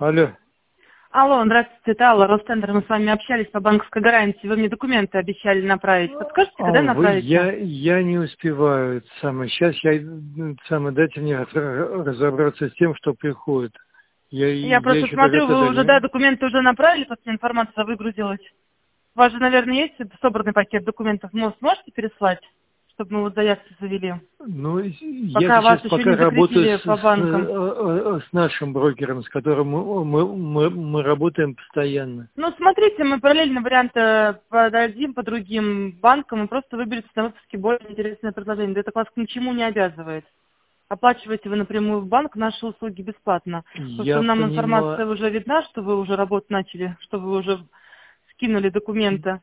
Алло. Алло, здравствуйте, это Алла, Ростендер. Мы с вами общались по банковской гарантии. Вы мне документы обещали направить. Подскажите, когда направите? Я не успеваю. Сейчас дайте мне разобраться с тем, что приходит. Я просто еще смотрю, даже вы тогда уже, не... документы уже направили, просто информация выгрузилась. У вас же, наверное, есть собранный пакет документов. Сможете переслать, чтобы мы вот заявки завели? Ну, я Пока вас сейчас еще пока не работаю закрепили по банкам. с нашим брокером, с которым мы работаем постоянно. Ну, смотрите, мы параллельно варианты подадим по другим банкам и просто выберете на выпуске более интересное предложение. Да это вас к ничему не обязывает. Оплачиваете вы напрямую в банк наши услуги бесплатно. Потому что Я нам информация понимаю. уже видна, что вы уже работу начали, что вы уже скинули документы.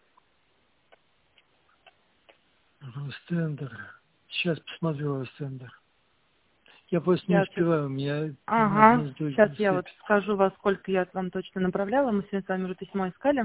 Ростендер. Сейчас посмотрю Ростендер. Я просто не Сейчас, успеваю, у меня ага, одно с сейчас другим я вот сыпется. скажу, во сколько я вам точно направляла. Мы сегодня с вами уже письмо искали.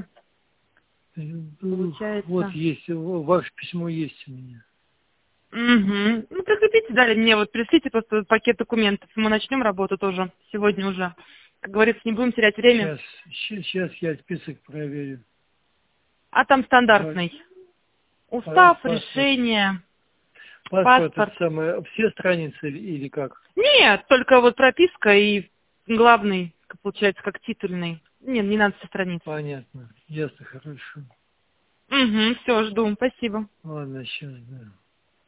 Вот Получается. есть, ваше письмо есть у меня. Угу. Ну, прикрепите, далее мне, вот пришлите просто пакет документов. Мы начнем работу тоже сегодня уже. Как говорится, не будем терять время. Сейчас я список проверю. А там стандартный. Устав, Паспорт. решение, Паспорт это паспорт. самое, все страницы или как? Нет, только вот прописка и главный, получается, как титульный. Нет, не надо все страницы. Понятно. Ясно, хорошо. Угу, все, жду. Спасибо. Ладно, сейчас, да.